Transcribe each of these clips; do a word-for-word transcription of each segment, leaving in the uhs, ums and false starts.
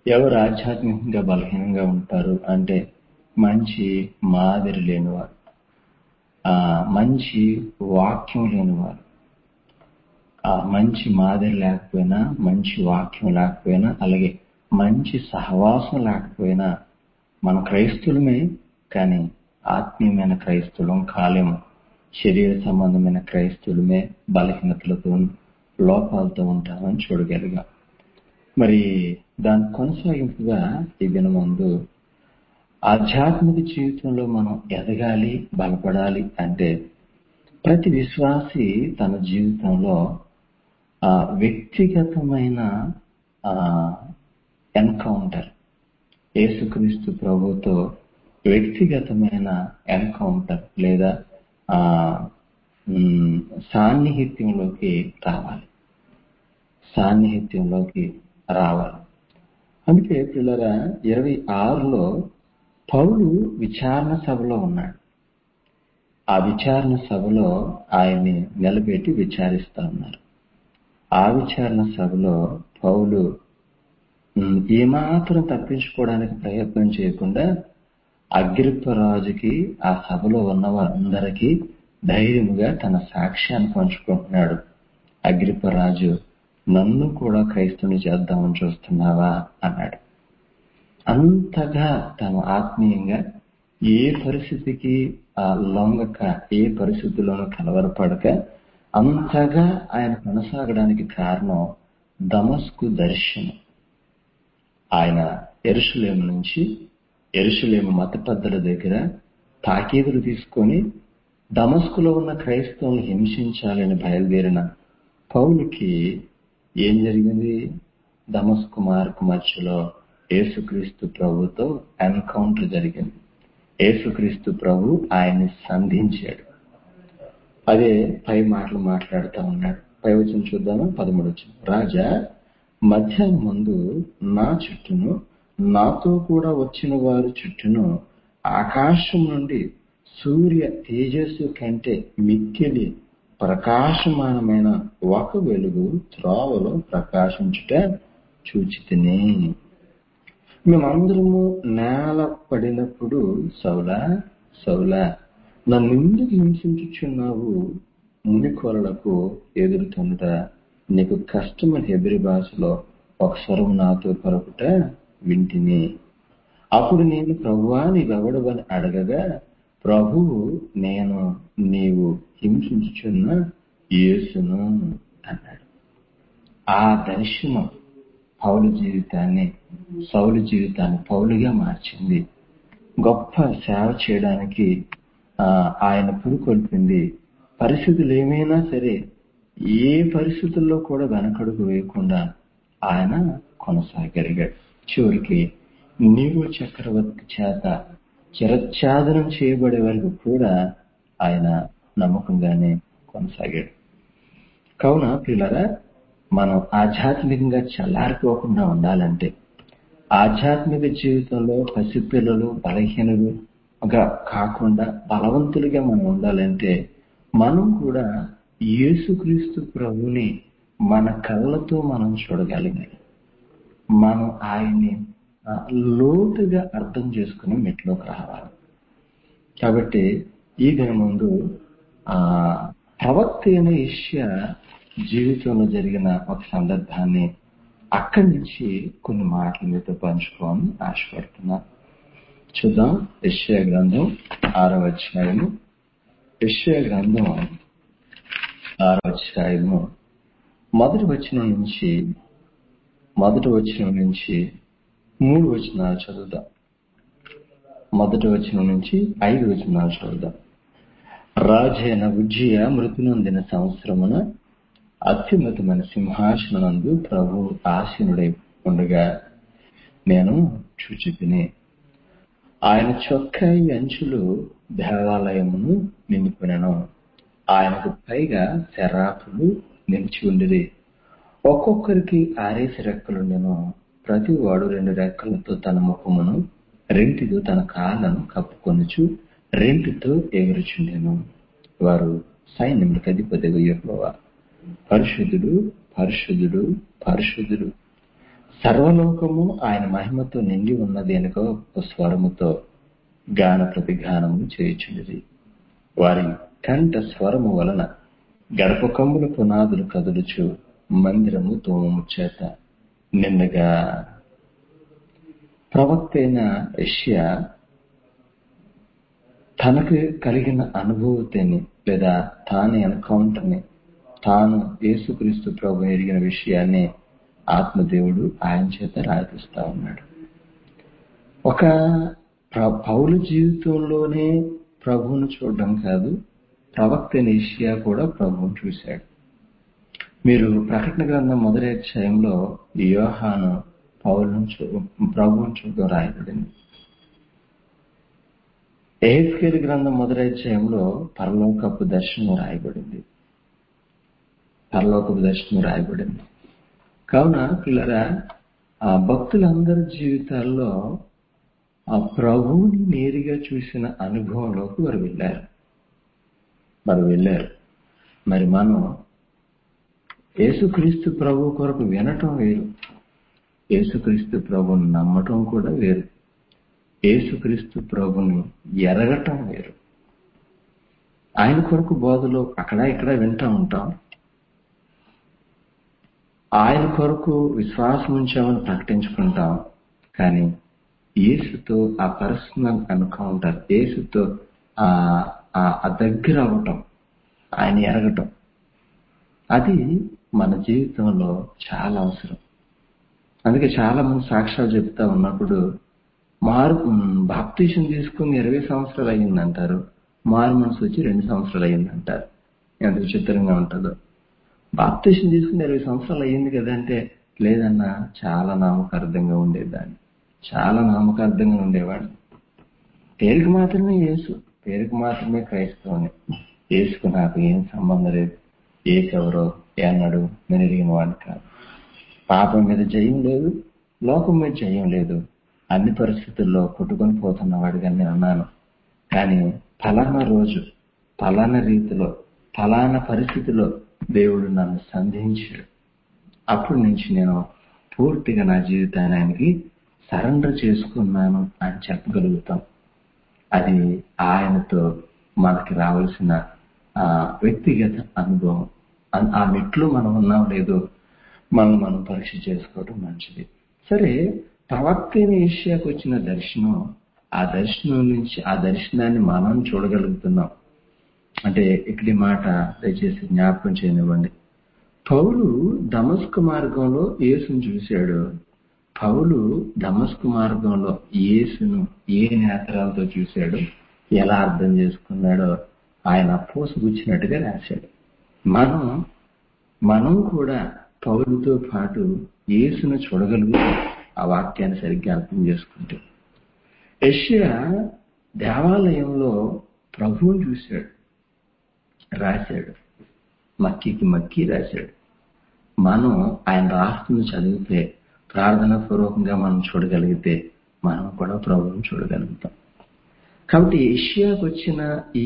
ఎవరు ఆధ్యాత్మికంగా బలహీనంగా ఉంటారు అంటే మంచి మాదిరి లేనివారు, ఆ మంచి వాక్యం లేనివారు, ఆ మంచి మాదిరి లేకపోయినా, మంచి వాక్యం లేకపోయినా, అలాగే మంచి సహవాసం లేకపోయినా మన క్రైస్తులమే, కానీ ఆత్మీయమైన క్రైస్తులం కాలేము. శరీర సంబంధమైన క్రైస్తులమే బలహీనతలతో, లోపాలతో ఉంటామని చూడగలిగాం. మరి దాని కొనసాగింపుగా ఈ దినమందు ఆధ్యాత్మిక జీవితంలో మనం ఎదగాలి, బలపడాలి అంటే ప్రతి విశ్వాసి తన జీవితంలో ఆ వ్యక్తిగతమైన ఆ ఎన్కౌంటర్, యేసుక్రీస్తు ప్రభుతో వ్యక్తిగతమైన ఎన్కౌంటర్ లేదా ఆ సాన్నిహిత్యంలోకి రావాలి సాన్నిహిత్యంలోకి రావాలి అందుకే పిల్లరా ఇరవై ఆరులో పౌలు విచారణ సభలో ఉన్నాడు. ఆ విచారణ సభలో ఆయన్ని నిలబెట్టి విచారిస్తా ఉన్నారు. ఆ విచారణ సభలో పౌలు ఏమాత్రం తప్పించుకోవడానికి ప్రయత్నం చేయకుండా అగ్రిప్పరాజుకి, ఆ సభలో ఉన్న వారందరికీ ధైర్యముగా తన సాక్ష్యాన్ని పంచుకుంటున్నాడు. అగ్రిప్పరాజు, నన్ను కూడా క్రైస్తవుని చేద్దామని చూస్తున్నావా అన్నాడు. అంతగా తను ఆత్మీయంగా ఏ పరిస్థితికి ఆ లొంగక, ఏ పరిస్థితుల్లోనూ కలవరపడక అంతగా ఆయన కొనసాగడానికి కారణం దమస్కు దర్శనం. ఆయన యెరూషలేము నుంచి, యెరూషలేము మత పెద్దల దగ్గర తాకీదులు తీసుకొని దమస్కులో ఉన్న క్రైస్తవులను హింసించాలని బయలుదేరిన పౌలుకి ఏం జరిగింది? దమస్కు మార్గ మధ్యలో యేసుక్రీస్తు ప్రభుతో ఎన్కౌంటర్ జరిగింది. యేసుక్రీస్తు ప్రభు ఆయన్ని సంధించాడు. అదే పై మాటలు మాట్లాడుతూ ఉన్నాడు. పై వచనం చూద్దామా? పదమూడు వచనం. రాజా, మధ్యాహ్నం ముందు నా చుట్టూను, నాతో కూడా వచ్చిన వారి చుట్టూను ఆకాశం నుండి సూర్య తేజస్సు కంటే మిక్కిలి ప్రకాశమానమైన ఒక వెలుగు త్రోవలో ప్రకాశించుట చూచితిని. మేమందరము నేల పడినప్పుడు, సౌలా సౌలా నన్నెందుకు హింసించుచున్నావు? మునికొరలకు ఎదురుతుంట నీకు కష్టమని హెబ్రీ భాషలో ఒక స్వరం నాతో పలుకుట వింటిని. అప్పుడు నేను, ప్రభువా నీవెవడవని అడగగా, ప్రభువు, నేను నీవు హింసించుచున్న యేసును అన్నాడు. ఆ దర్శనం పౌలు జీవితాన్ని, సౌలు జీవితాన్ని పౌలుగా మార్చింది. గొప్ప సేవ చేయడానికి ఆయన పురుకొల్పింది. పరిస్థితులు ఏమైనా సరే, ఏ పరిస్థితుల్లో కూడా వెనకడుగు వేయకుండా ఆయన కొనసాగలిగాడు. చివరికి నీరో చక్రవర్తి చేత చిరఛాదనం చేయబడే వరకు కూడా ఆయన నమ్మకంగానే కొనసాగాడు. కావున పిల్లరా, మనం ఆధ్యాత్మికంగా చల్లారిపోకుండా ఉండాలంటే, ఆధ్యాత్మిక జీవితంలో పసిపిల్లలు, బలహీనులుగా కాకుండా బలవంతులుగా మనం ఉండాలంటే, మనం కూడా యేసుక్రీస్తు ప్రభుని మన కళ్ళతో మనం చూడగలిగాలి. మనం ఆయన్ని లోతుగా అర్థం చేసుకుని మెట్లోకి రావాలి. కాబట్టి ఈ దిన ముందు ఆ ప్రవక్త అయిన యెషయా జీవితంలో జరిగిన ఒక సందర్భాన్ని అక్కడి నుంచి కొన్ని మాటలు మీతో పంచుకోవాలని ఆశపడుతున్నాను. చూద్దాం. యెషయా గ్రంథం ఆరవ అధ్యాయము యెషయా గ్రంథం ఆరవ అధ్యాయము మొదటి వచనం నుంచి మొదటి వచనం నుంచి మూడు వచనాలు చదువుదాం. మొదటి వచనం నుంచి ఐదు వచనాలు చదువుదాం. రాజైన ఉజ్జియా మృతి నొందిన సంవత్సరమున అత్యున్నతమైన సింహాసనందు ప్రభు ఆసీనుడై ఉండగా నేను చూచితిని. ఆయన చొక్కాయి అంచులు దేవాలయమును నిండిపోయినను. ఆయనకు పైగా శరాపులు నిలిచి ఉండిరి. ఒక్కొక్కరికి ఆరేసి రెక్కలుండెను. ప్రతి వాడు రెండు రెక్కలతో తన ముఖమును, రెంటితో తన కాళ్ళను కప్పుకొనుచు రెంటితో ఎగురుచుండెను. వారు సైన్యములకు అధిపతిగా యెహోవా పరిశుద్ధుడు, పరిశుద్ధుడు, పరిశుద్ధుడు, సర్వలోకము ఆయన మహిమతో నిండి ఉన్నది అనుకో స్వరముతో గాన ప్రతిగానము చేయుచుండిరి. వారి కంఠ స్వరము వలన గడప కమ్ముల పునాదులు కదులుచు మందిరము తోమము చేత నిన్నగా. ప్రవక్త అయిన యెషయా తనకు కలిగిన అనుభూతిని లేదా తాను ఎన్కౌంటర్ని, తాను యేసుక్రీస్తు ప్రభు ఎరిగిన విషయాన్ని ఆత్మదేవుడు ఆయన చేత రాయిపిస్తా ఉన్నాడు. ఒక పౌలు జీవితంలోనే ప్రభువును చూడడం కాదు, ప్రవక్త అయిన యెషయా కూడా ప్రభువును చూశాడు. మీరు ప్రకటన గ్రంథం మొదటి అధ్యాయంలో యోహాను పౌలును చూ ప్రభువును చూడడం రాయబడింది. యెహెజ్కేలు గ్రంథం మొదటి అధ్యాయంలో పరలోకపు దర్శనం రాయబడింది. పరలోకపు దర్శనం రాయబడింది. కావున పిల్లరా, ఆ భక్తులందరి జీవితాల్లో ఆ ప్రభువుని నేరుగా చూసిన అనుభవంలోకి వారు వెళ్ళారు వారు వెళ్ళారు మరి మనం యేసుక్రీస్తు ప్రభు కొరకు వినటం వేరు, యేసుక్రీస్తు ప్రభుని నమ్మటం కూడా వేరు, యేసుక్రీస్తు ప్రభుని ఎరగటం వేరు. ఆయన కొరకు బోధలు అక్కడ ఇక్కడ వింటూ ఉంటాం, ఆయన కొరకు విశ్వాసం ఉంచామని ప్రకటించుకుంటాం. కానీ యేసుతో ఆ పర్సనల్ ఎన్కౌంటర్, యేసుతో ఆ దగ్గర అవ్వటం, ఆయన ఎరగటం, అది మన జీవితంలో చాలా అవసరం. అందుకే చాలా మంది సాక్ష్యాలు చెప్తా ఉన్నప్పుడు మారు బాప్తీసం తీసుకుని ఇరవై సంవత్సరాలు అయ్యిందంటారు, మారు మనసు వచ్చి రెండు సంవత్సరాలు అయ్యిందంటారు. ఎంత విచిత్రంగా ఉంటుందో. బాప్తీసం తీసుకుని ఇరవై సంవత్సరాలు అయ్యింది కదా అంటే, లేదన్నా చాలా నామకార్థంగా ఉండేదాన్ని, చాలా నామకార్థంగా ఉండేవాడిని. పేరుకు మాత్రమే యేసు, పేరుకు మాత్రమే క్రైస్తవుని, యేసుకు నాకు ఏం సంబంధం లేదు, ఏకెవరో ఏనాడు నేను ఎరిగిన వాడిని కాదు. పాపం మీద జయం లేదు, లోకం మీద జయం లేదు, అన్ని పరిస్థితుల్లో కొట్టుకొని పోతున్న వాడిగా నేను అన్నాను. కానీ ఫలానా రోజు, ఫలానా రీతిలో, ఫలానా పరిస్థితిలో దేవుడు నన్ను సంధించాడు. అప్పటి నుంచి నేను పూర్తిగా నా జీవితాన్ని ఆయనకి సరెండర్ చేసుకున్నాను అని చెప్పగలుగుతాం. అది ఆయనతో మనకి రావాల్సిన ఆ వ్యక్తిగత అనుభవం. ఆ మెట్లు మనం ఉన్నాం లేదో మనం మనం పరీక్ష చేసుకోవడం మంచిది. సరే, ప్రవక్త అయిన యెషయాకు వచ్చిన దర్శనం, ఆ దర్శనం నుంచి ఆ దర్శనాన్ని మనం చూడగలుగుతున్నాం అంటే ఇక్కడి మాట దయచేసి జ్ఞాపకం చేయనివ్వండి. పౌలు దమస్కు మార్గంలో యేసును చూశాడు. పౌలు దమస్కు మార్గంలో యేసును ఏ నేత్రాలతో చూశాడో, ఎలా అర్థం చేసుకున్నాడో ఆయన పోసుగుచ్చినట్టుగా రాశాడు. మనం మనం కూడా పౌలుతో పాటు యేసును చూడగలుగుతాం ఆ వాక్యాన్ని సరిగ్గా అర్థం చేసుకుంటే. యెషయా దేవాలయంలో ప్రభువుని చూశాడు, రాశాడు, మక్కీకి మక్కీ రాశాడు. మనం ఆయన రాస్తున్న చదివితే, ప్రార్థనా పూర్వకంగా మనం చూడగలిగితే మనం కూడా ప్రభువుని చూడగలుగుతాం. కాబట్టి యెషయాకు వచ్చిన ఈ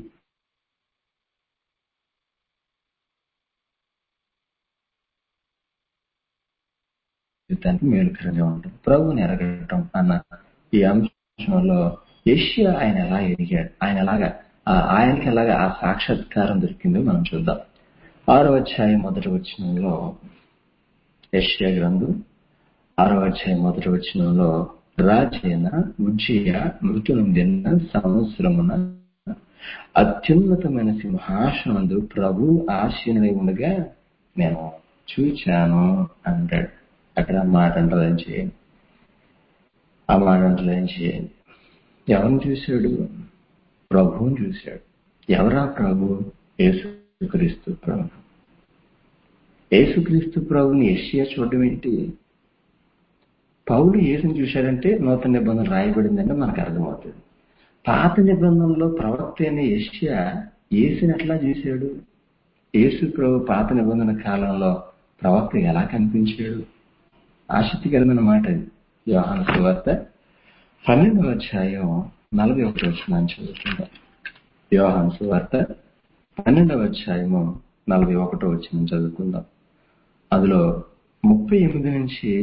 జీవితానికి మేలుకరంగా ఉంటుంది. ప్రభువుని ఎరగటం అన్న ఈ అంశంలో యెషయా ఆయన ఎలా ఎదిగాడు, ఆయన ఎలాగా ఆయనకి ఎలాగా ఆ సాక్షాత్కారం దొరికిందో మనం చూద్దాం. ఆరో అధ్యాయం మొదటి వచనంలో, యెషయా గ్రంథం ఆరో అధ్యాయం మొదటి వచనంలో, రాజైన ఉజ్జియా మృతి నొందిన సంవత్సరమున అత్యున్నతమైన సింహాసనందు ప్రభు ఆసీనుడై ఉండగా నేను చూచాను అంటాడు. అక్కడ మాట అంటలేం చేయండి, ఆ మాట అంటలేం చేయండి. ఎవరిని చూశాడు? ప్రభువుని చూశాడు. ఎవరా ప్రభు? యేసుక్రీస్తు ప్రభు. యేసుక్రీస్తు ప్రభుని యెషయా చూడడం ఏంటి? పౌలు యేసుని చూశాడంటే నూతన నిబంధన రాయబడిందంటే మనకు అర్థమవుతుంది. పాత నిబంధనలో ప్రవక్త అయిన యెషయా యేసుని ఎట్లా చూశాడు? యేసు ప్రభు పాత నిబంధన కాలంలో ప్రవక్త ఎలా కనిపించాడు? ఆసక్తికరమైన మాట అది. యోహాను సువార్త పన్నెండవ అధ్యాయం నలభై ఒకటి వచనాన్ని చదువుతుందాం. యోహాను సువార్త పన్నెండవ అధ్యాయము నలభై ఒకటో వచనం చదువుకుందాం. అందులో ముప్పై ఎనిమిది నుంచి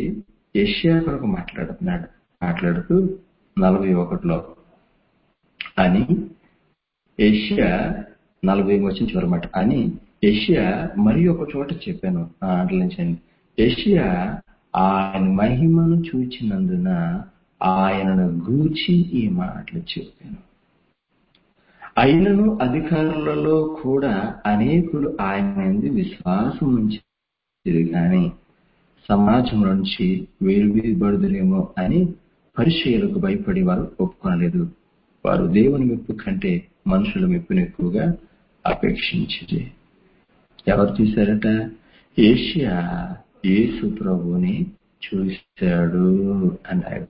యెషయా కొరకు మాట్లాడుతున్నాడు. మాట్లాడుతూ నలభై ఒకటిలో అని యెషయా నలభై వచ్చిన చివరమాట అని యెషయా మరి ఒక చోట చెప్పాను. అంటలించండి. యెషయా ఆయన మహిమను చూచినందున ఆయనను గూర్చి ఈ మాటలు చెప్పాను. అయినను అధికారులలో కూడా అనేకులు ఆయన యందు విశ్వాసం ఉంచారు గాని సమాజం నుంచి వేరువేయబడుదురేమో అని పరిచయులకు భయపడి వారు ఒప్పుకోలేదు. వారు దేవుని మెప్పు కంటే మనుషుల మెప్పును ఎక్కువగా అపేక్షించింది. ఎవరు చూశారట? యెషయా యేసు ప్రభువుని చూశాడు అన్నాడు.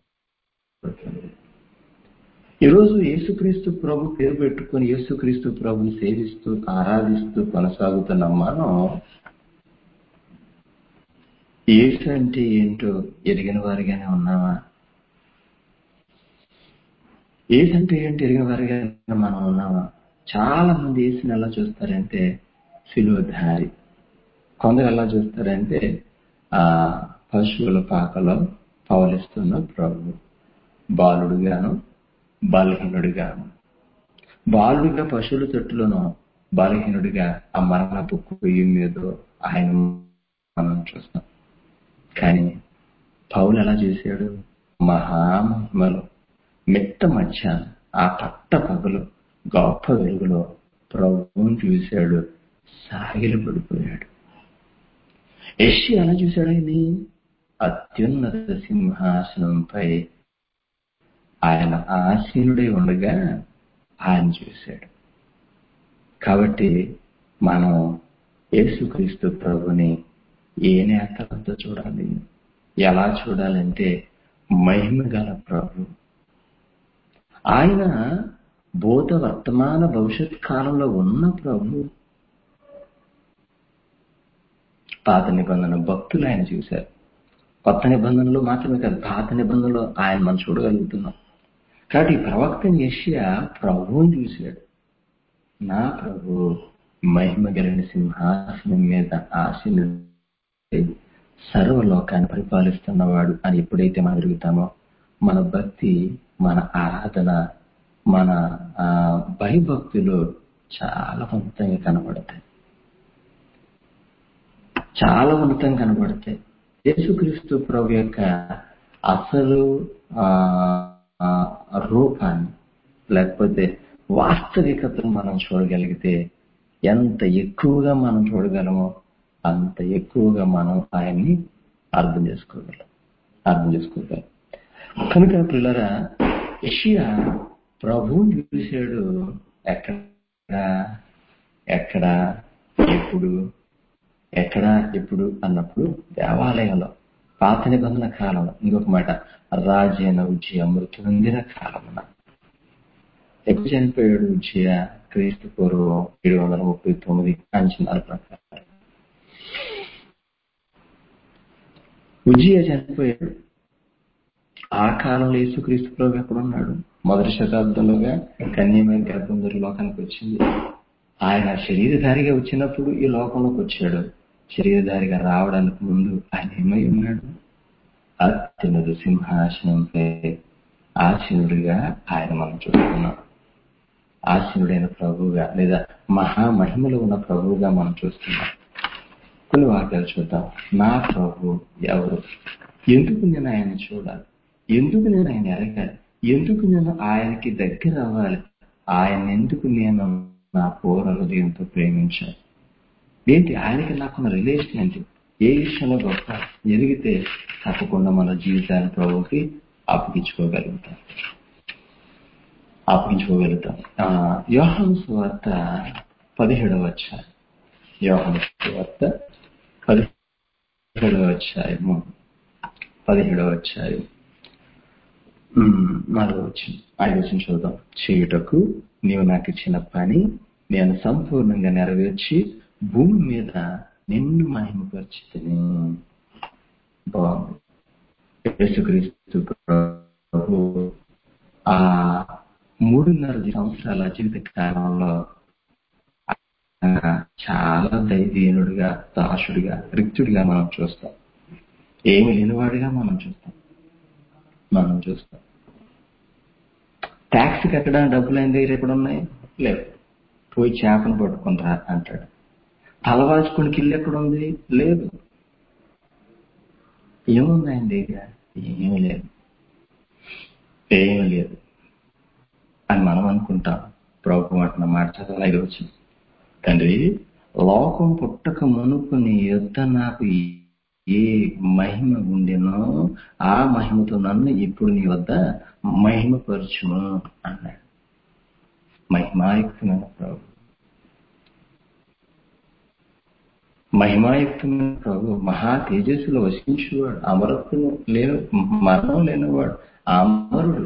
ఈరోజు యేసుక్రీస్తు ప్రభు పేరు పెట్టుకుని యేసుక్రీస్తు ప్రభుని సేవిస్తూ ఆరాధిస్తూ కొనసాగుతున్న మనం యేసు అంటే ఏంటో ఎరిగిన వారిగానే ఉన్నామా? యేసు అంటే ఏంటో ఎరిగిన వారిగానే మనం ఉన్నామా? చాలా మంది యేసుని ఎలా చూస్తారంటే శిలువధారి, కొందరు ఎలా చూస్తారంటే ఆ పశువుల పాకలో పవలిస్తున్న ప్రభు, బాలుడుగాను బలహీనుడిగాను. బాలుడిగా పశువుల తొట్టులోనో, బలహీనుడిగా ఆ మరణపు కొయ్యి మీద ఆయన మనం చూస్తాం. కానీ పౌలు ఎలా చేశాడు? మహామహిమలో మిట్ట మధ్య ఆ పట్ట పగలు గొప్ప వెలుగులో ప్రభువుని చూశాడు, సాగిల పడిపోయాడు. యెషయా ఎలా చూశాడు? ఆయన్ని అత్యున్నత సింహాసనంపై ఆయన ఆసీనుడై ఉండగా ఆయన చూశాడు. కాబట్టి మనం యేసుక్రీస్తు ప్రభుని ఏ నేత్రంతో చూడాలి? ఎలా చూడాలంటే మహిమ గల ప్రభు. ఆయన భూత వర్తమాన భవిష్యత్ కాలంలో ఉన్న ప్రభు. పాత నిబంధన భక్తులు ఆయన చూశారు. కొత్త నిబంధనలు మాత్రమే కాదు, పాత నిబంధనలో ఆయన మనం చూడగలుగుతున్నాం. కాబట్టి ఈ ప్రవక్త యెషయా ప్రభువుని చూశాడు. నా ప్రభు మహిమ కలిగిన సింహాసనం మీద ఆసీనుడై సర్వలోకాన్ని పరిపాలిస్తున్నవాడు అని ఎప్పుడైతే మనం ఎరుగుతామో మన భక్తి, మన ఆరాధన, మన భయభక్తులు చాలా ఉన్నతంగా కనబడతాయి. చాలా ఉన్నతంగా కనబడతాయి. యేసుక్రీస్తు ప్రభు యొక్క అసలు రూపాన్ని లేకపోతే వాస్తవికతను మనం చూడగలిగితే ఎంత ఎక్కువగా మనం చూడగలమో అంత ఎక్కువగా మనం ఆయన్ని అర్థం చేసుకోగలం అర్థం చేసుకోగలం కనుక పిల్లరా, యెషయా ప్రభువుని చూశాడు. ఎక్కడ ఎక్కడ ఎప్పుడు ఎక్కడ ఎప్పుడు అన్నప్పుడు దేవాలయంలో, పాత నిబంధన కాలంలో. ఇంకొక మాట, రాజైన ఉజ్జియా మృతి నొందిన కాలమున. ఎప్పుడు చనిపోయాడు ఉజ్జియా? క్రీస్తు పూర్వం ఏడు వందల ముప్పై తొమ్మిది అంచనాల ప్రకారం ఉజ్జియా చనిపోయాడు. ఆ కాలంలో యేసుక్రీస్తు ప్రభు ఎక్కడున్నాడు? మొదటి శతాబ్దంలోగా కన్యమైన గర్భం ధరి లోకానికి వచ్చింది. ఆయన శరీరధారిగా వచ్చినప్పుడు ఈ లోకంలోకి వచ్చాడు. శరీరధారిగా రావడానికి ముందు ఆయన ఏమై ఉన్నాడు? అత్యున్నత సింహాసనంపై ఆసీనుడిగా ఆయన మనం చూస్తున్నాం. ఆసీనుడైన ప్రభువుగా లేదా మహామహిమలో ఉన్న ప్రభువుగా మనం చూస్తున్నాం. కొన్ని వాక్యాలు చూద్దాం. నా ప్రభు ఎవరు? ఎందుకు నేను ఆయన చూడాలి? ఎందుకు నేను ఆయన ఎరగాలి? ఎందుకు నేను ఆయనకి దగ్గర అవ్వాలి? ఆయన ఎందుకు నేను నా పూర్ణ హృదయంతో ప్రేమించాలి? ఏంటి ఆయనకి నాకున్న రిలేషన్ ఏంటి? ఏ విషయంలో గొప్ప ఎదిగితే తప్పకుండా మన జీవితాన్ని ప్రభువుకి అప్పగించుకోగలుగుతాం అప్పగించుకోగలుగుతాం యోహాను సువార్త పదిహేడవ అధ్యాయం యోహాను సువార్త పదిహేడవ అధ్యాయము పదిహేడవ అధ్యాయం నాలుగో వచ్చిన ఐదు వచ్చిన చూద్దాం. చేయుటకు నీవు నాకు ఇచ్చిన పని నేను సంపూర్ణంగా నెరవేర్చి భూమి మీద నిన్ను మహిమపరిచితిని. బాగుంది. యేసుక్రీస్తు ప్రభు ఆ మూడున్నర సంవత్సరాల జీవిత కాలంలో చాలా దైవీనుడిగా, దాసుడిగా, రిక్తుడిగా మనం చూస్తాం. ఏమి లేనివాడిగా మనం చూస్తాం మనం చూస్తాం ట్యాక్స్ కట్టడానికి డబ్బులు ఆయన దగ్గర ఎక్కడ ఉన్నాయి? లేవు. పోయి చేపను పట్టుకుంటా అంటాడు. తలవాచుకుని కిల్లు ఎక్కడ ఉంది? లేదు. ఏముంది ఆయన దగ్గర? ఏమీ లేదు, ఏమీ లేదు అని మనం అనుకుంటాం. ప్రభు అంటున్న మాట చదవాలి. ఐదు వచ్చి తండ్రి, లోకం పుట్టక మునుపు నీ యొద్ద నాకు ఏ మహిమ ఉండెనో ఆ మహిమతో నన్ను ఇప్పుడు నీ వద్ద మహిమపరచుము అన్నాడు. మహిమాయుక్తమైన ప్రభు, మహిమాయుక్తమైన ప్రభు, మహా తేజస్సులో వసించేవాడు, అమరత్వం లేని మరణం లేనివాడు, అమరుడు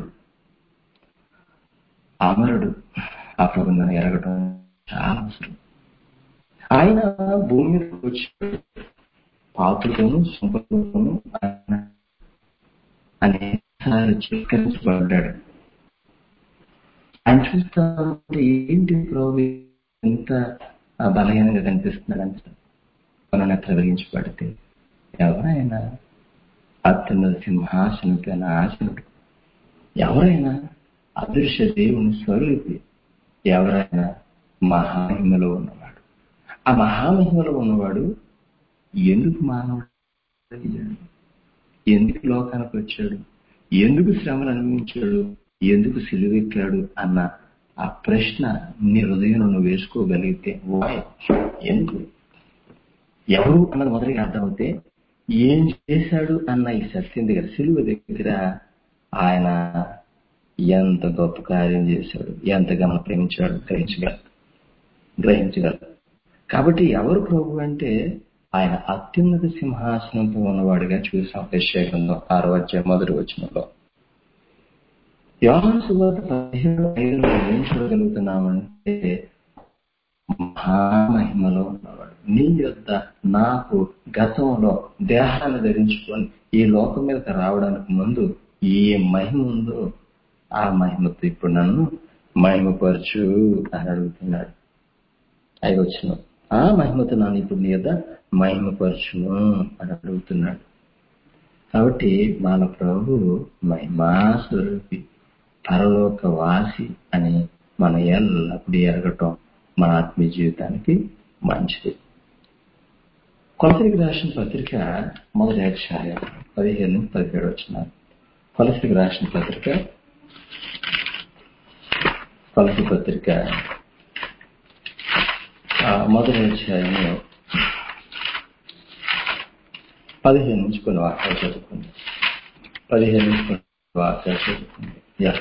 అమరుడు ఆ ప్రభుత్వం ఎరగడం చాలా అవసరం. ఆయన భూమి మీద వచ్చి పాత్రతోనూ సుంపతోనూ అనేకసార్లు చిత్కరించబడ్డాడు. ఆయన చూస్తా ఉంటే ఏంటి ప్రభు ఎంత బలహీనంగా కనిపిస్తున్నాడంటే, మనం ఎక్కడ వెలిగించబడితే ఎవరైనా అత్యున్నత సింహాసనపైన ఆసనుడు, ఎవరైనా అదృశ్య దేవుని స్వరూపి, ఎవరైనా మహామహిమలో ఉన్నవాడు. ఆ మహామహిమలో ఉన్నవాడు ఎందుకు మానవుడు అయ్యాడు? ఎందుకు లోకానికి వచ్చాడు? ఎందుకు శ్రమను అనుభవించాడు? ఎందుకు సిలువెక్కాడు అన్న ఆ ప్రశ్న నీ హృదయం నువ్వు వేసుకోగలిగితే, వాయ్ ఎందుకు, ఎవరు అన్నది మొదటిగా అర్థమవుతే, ఏం చేశాడు అన్న ఈ సత్యం దగ్గర, సిలువ దగ్గర ఆయన ఎంత గొప్ప కార్యం చేశాడు, ఎంతగా మనం ప్రేమించాడు గ్రహించగలరు గ్రహించగలరు కాబట్టి ఎవరు ప్రభు అంటే ఆయన అత్యున్నత సింహాసనంతో ఉన్నవాడిగా చూసాం. యెషయా గ్రంథం ఆరో అధ్యాయం మొదటి వచనంలో. యోహాను సువార్త పదిహేడు ఐదులో ఏం చూడగలుగుతున్నామంటే, మహామహిమలో ఉన్నవాడు నీ యొద్ద నాకు గతంలో దేహాన్ని ధరించుకొని ఈ లోకం మీదకి రావడానికి ముందు ఏ మహిమ ఉందో ఆ మహిమతో ఇప్పుడు నన్ను మహిమపరచు అని అడుగుతున్నాడు. ఐదు వచ్చిన ఆ మహిమతో నన్ను ఇప్పుడు నీ యొద్ద మహిమపరచును అని అడుగుతున్నాడు. కాబట్టి మన ప్రభు మహిమాస్వరూపి, పరలోక వాసి అని మన ఎల్లప్పుడూ ఎరగటం మన ఆత్మీయ జీవితానికి మంచిది. కొలసీలకు రాసిన పత్రిక మొదటి అధ్యాయం పదిహేను పదిహేడు వచ్చినారు. కొలసీలకు రాసిన పత్రిక కొలసీ పత్రిక మొదటి అధ్యాయంలో పదిహేను నుంచి కొన్ని వాక్యాలు చదువుకుంది. పదిహేను నుంచి కొన్ని వాక్యాలు చదువుకుంది.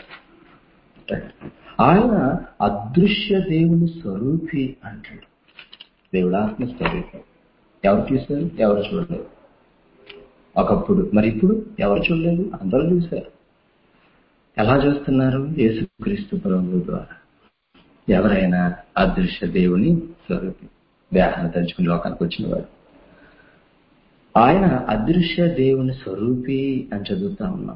ఆయన అదృశ్య దేవుని స్వరూపి అంటాడు. దేవుడు ఆత్మ స్వరూపి. ఎవరు చూశారు? ఎవరు చూడలేదు. ఒకప్పుడు, మరి ఇప్పుడు ఎవరు చూడలేదు? అందరూ చూశారు. ఎలా చూస్తున్నారు? యేసుక్రీస్తు ప్రభువు ద్వారా. ఎవరైనా అదృశ్య దేవుని స్వరూపి, దేహాన్ని ధరించుకుని లోకానికి వచ్చిన వాడు. ఆయన అదృశ్య దేవుని స్వరూపి అని చదువుతా ఉన్నాం.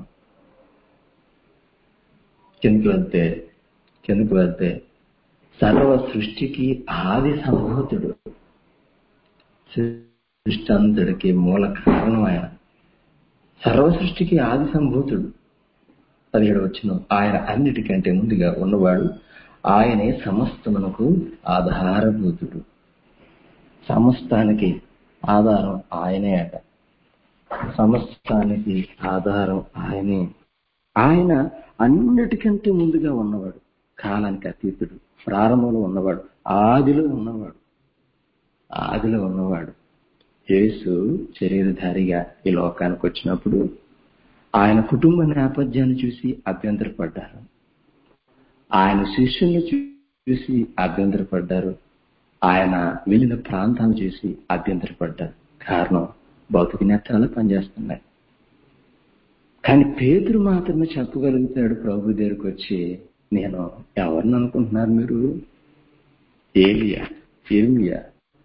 కిందకి వెళ్తే కిందకి వెళ్తే సర్వ సృష్టికి ఆది సంభూతుడు, సృష్టి అంతటికి మూల కారణం ఆయన. సర్వ సృష్టికి ఆది సంభూతుడు. పదిహేడు వచ్చిన ఆయన అన్నిటికంటే ముందుగా ఉన్నవాడు, ఆయనే సమస్తమునకు ఆధారభూతుడు. సమస్తానికి ఆధారం ఆయనే అట. సమస్తానికి ఆధారం ఆయనే. ఆయన అన్నిటికంటే ముందుగా ఉన్నవాడు, కాలానికి అతీతుడు, ప్రారంభంలో ఉన్నవాడు, ఆదిలో ఉన్నవాడు ఆదిలో ఉన్నవాడు యేసు శరీరధారిగా ఈ లోకానికి వచ్చినప్పుడు ఆయన కుటుంబ నేపథ్యాన్ని చూసి అభ్యంతరపడ్డారు. ఆయన శిష్యులను చూసి అభ్యంతరపడ్డారు. ఆయన వెళ్ళిన ప్రాంతాలను చూసి అభ్యంతరపడ్డారు. కారణం, భౌతిక నేత్రాలు పనిచేస్తున్నాయి. కానీ పేతురు మాత్రమే చెప్పగలుగుతాడు ప్రభు దగ్గరికి వచ్చి, నేను ఎవరిని అనుకుంటున్నారు మీరు? ఏలియా ఏలియా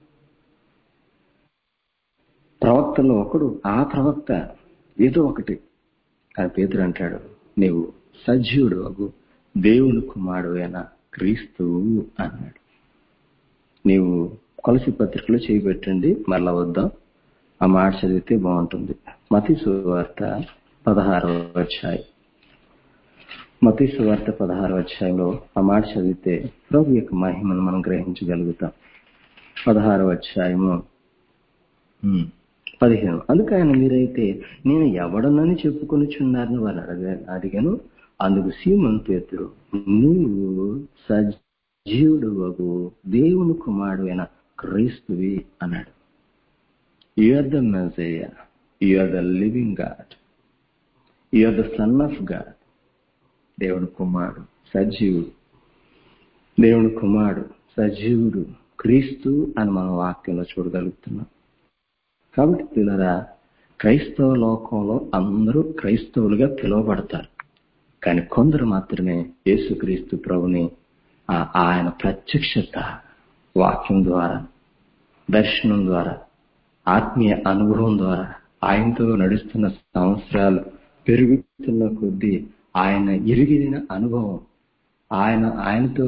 ప్రవక్తలో ఒకడు, ఆ ప్రవక్త ఏదో ఒకటి. కానీ పేతురు అంటాడు, నీవు సజీవుడు అగు దేవుని కుమారుడు అయిన క్రీస్తువు అన్నాడు. నీవు కొలసీ పత్రికలో చేయబెట్టండి, మరలా వద్దాం. ఆ మాట చదివితే బాగుంటుంది. మత్తయి సువార్త పదహారవ అధ్యాయం మత్తయి సువార్త పదహారవ అధ్యాయంలో ఆ మాట చదివితే ప్రభు యొక్క మహిమను మనం గ్రహించగలుగుతాం. పదహారవ అధ్యాయము పదిహేను. అందుకు ఆయన, మీరైతే నేను ఎవడనని చెప్పుకొనిచున్నారని వారు అడగా అడిగాను. అందుకు సీమోను పేతురు, నువ్వు సజీవుడు వగు దేవుని కుమారుడైన క్రీస్తువి అన్నాడు. You are the Messiah, you are the living God, you are the son of God. దేవుని కుమారుడు, సజీవుడు, దేవుని కుమారుడు, సజీవుడు, క్రీస్తు అని మనం వాక్యంలో చూడగలుగుతున్నాం. కాబట్టి పిల్లరా, క్రైస్తవ లోకంలో అందరూ క్రైస్తవులుగా పిలువబడతారు. కానీ కొందరు మాత్రమే యేసుక్రీస్తు ప్రభుని ఆయన ప్రత్యక్షత వాక్యం ద్వారా, దర్శనం ద్వారా, ఆత్మీయ అనుభవం ద్వారా, ఆయనతో నడుస్తున్న సంవత్సరాలు పెరుగుతున్న కొద్దీ ఆయన ఎరిగిన అనుభవం, ఆయన ఆయనతో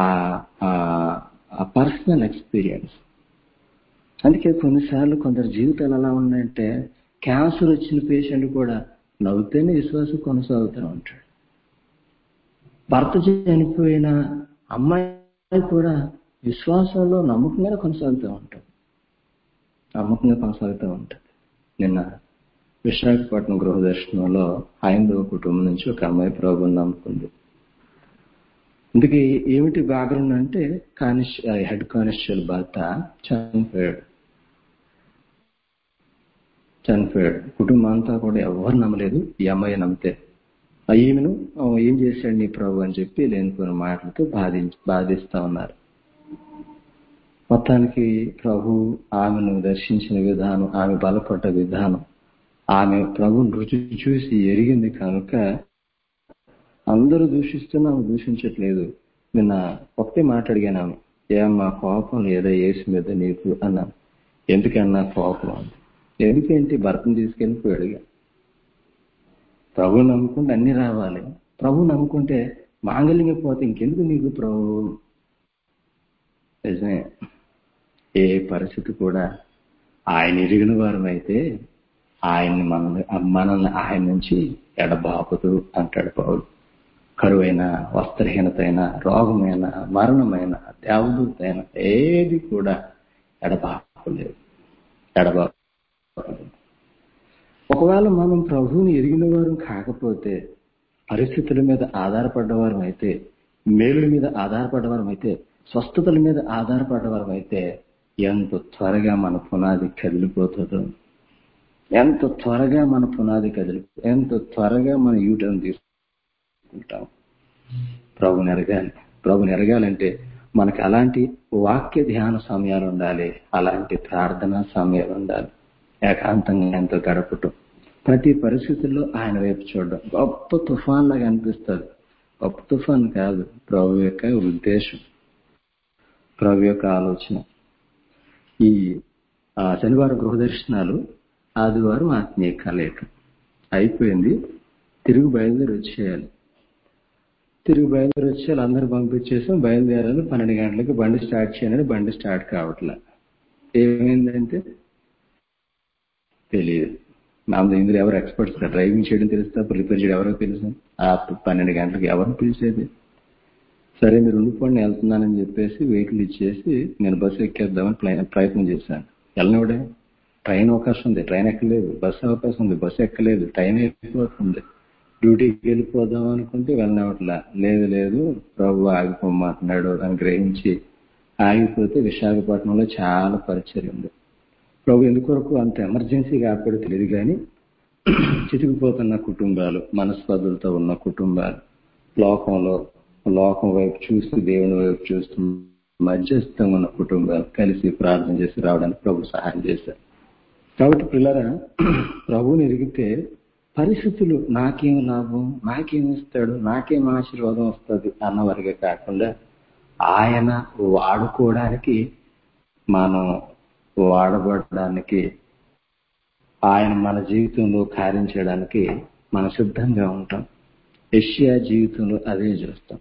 ఆ పర్సనల్ ఎక్స్పీరియన్స్. అందుకే కొన్నిసార్లు కొందరు జీవితాలు ఎలా ఉన్నాయంటే, క్యాన్సర్ వచ్చిన పేషెంట్ కూడా నవ్వుతూనే విశ్వాసం కొనసాగుతూ ఉంటాడు. భర్త చనిపోయిన అమ్మాయి కూడా విశ్వాసంలో నమ్మకంగా కొనసాగుతూ ఉంటాడు నమ్మకంగా కొనసాగుతూ ఉంటుంది. నిన్న విశాఖపట్నం గృహ దర్శనంలో హైందవ కుటుంబం నుంచి ఒక అమ్మాయి ప్రభువుని నమ్ముకుంది. అందుకే ఏమిటి బ్యాక్గ్రౌండ్ అంటే, కానిస్ హెడ్ కానిస్టేబుల్ భర్త చనిపోయాడు చనిపోయాడు కుటుంబం అంతా కూడా ఎవరు నమ్మలేదు. ఈ అమ్మాయి నమ్మితే ఈమెను ఏం చేశాడు నీ ప్రభు అని చెప్పి లేనిపోయిన మాటలతో బాధి బాధిస్తా ఉన్నారు. మొత్తానికి ప్రభు ఆమెను దర్శించిన విధానం, ఆమె బలపడ్డ విధానం, ఆమె ప్రభుని రుచి చూసి ఎరిగింది కనుక అందరూ దూషిస్తున్నా ఆమె దూషించట్లేదు. నిన్న ఒకటే మాట అడిగాను ఆమె, ఏమన్నా కోపం లేదా యేసు మీద నీకు అన్నాను. ఎందుకన్నా కోపం అంది. ఎందుకేంటి, భర్తను తీసుకెళ్ళిపోయాడుగా. ప్రభు నమ్ముకుంటే అన్ని రావాలి, ప్రభు నమ్ముకుంటే మాంగళ్యంగా పోతే ఇంకెందుకు నీకు ప్రభు. నిజమే, ఏ పరిస్థితి కూడా ఆయన ఎరిగిన వారం అయితే ఆయన్ని మనల్ని మనల్ని ఆయన నుంచి ఎడబాపుతూ అంటాడు పౌలు. కరువైన, వస్త్రహీనత అయినా, రోగమైన, మరణమైన, దేవదూతైన ఏది కూడా ఎడబాపలేదు ఎడబాపు ఒకవేళ మనం ప్రభువుని ఎరిగిన వారు కాకపోతే, పరిస్థితుల మీద ఆధారపడ్డవారం అయితే, మేలుల మీద ఆధారపడ్డవారం అయితే, స్వస్థతల మీద ఆధారపడ్డవారం అయితే ఎంత త్వరగా మన పునాది కదిలిపోతుందో, ఎంత త్వరగా మన పునాది కదిలి ఎంత త్వరగా మన యూటర్న్ తీసుకుంటాం. ప్రభుని ఎరగాలి. ప్రభుని ఎరగాలంటే మనకి అలాంటి వాక్య ధ్యాన సమయాలు ఉండాలి, అలాంటి ప్రార్థనా సమయాలు ఉండాలి. ఏకాంతంగా ఆయనతో గడపటం, ప్రతి పరిస్థితుల్లో ఆయన వైపు చూడడం గొప్ప తుఫాన్ లాగా అనిపిస్తుంది. గొప్ప తుఫాన్ కాదు, ప్రభు యొక్క ఉద్దేశం, ప్రభు యొక్క ఆలోచన. ఈ శనివారం గృహ దర్శనాలు, ఆదివారం ఆత్మీయ కలయిక అయిపోయింది. తిరుగు బయలుదేరి వచ్చేయాలి తిరుగు బయలుదేరి వచ్చేయాలి అందరూ పంపించేసాం. బయలుదేరాలి. పన్నెండు గంటలకు బండి స్టార్ట్ చేయాలని బండి స్టార్ట్ కావట్లే. ఏమైందంటే తెలియదు. మామూలు ఇందులో ఎవరు ఎక్స్పర్ట్స్, డ్రైవింగ్ చేయడం తెలుస్తా, రిపేర్ చేయడం ఎవరో తెలుసు. ఆ పన్నెండు గంటలకు ఎవరు పిలిచేది. సరే మీరు ఉండిపోండి వెళ్తున్నానని చెప్పేసి వెహికల్ ఇచ్చేసి నేను బస్సు ఎక్కేద్దామని ప్రయత్నం చేశాను. వెళ్ళనివ్వడే. ట్రైన్ అవకాశం ఉంది, ట్రైన్ ఎక్కలేదు. బస్సు అవకాశం ఉంది, బస్సు ఎక్కలేదు. టైం అయిపోతుంది. డ్యూటీకి వెళ్ళిపోదాం అనుకుంటే వెళ్ళనివ్వట్లా. లేదు లేదు ప్రభు ఆగిపోమంటున్నాడు అని గ్రహించి ఆగిపోతే విశాఖపట్నంలో చాలా పరిచయం ఉంది. ప్రభు ఎందుకొరకు అంత ఎమర్జెన్సీగా ఆపాడో తెలియదు కానీ చితికిపోతున్న కుటుంబాలు, మనస్పర్ధలతో ఉన్న కుటుంబాలు, లోకంలో లోకం వైపు చూస్తూ దేవుని వైపు చూస్తూ మధ్యస్థంగా ఉన్న కుటుంబాలు కలిసి ప్రార్థన చేసి రావడానికి ప్రభు సహాయం చేశారు. కాబట్టి పిల్లరా, ప్రభువుని ఎరిగితే పరిస్థితులు నాకేం లాభం, నాకేం ఇస్తాడు, నాకేం ఆశీర్వాదం వస్తుంది అన్నవరగా కాకుండా ఆయన వాడుకోవడానికి, మనం వాడబడడానికి, ఆయన మన జీవితంలో కార్యం చేయడానికి మనం సిద్ధంగా ఉంటాం. యెషయా జీవితంలో అదే చూస్తాం.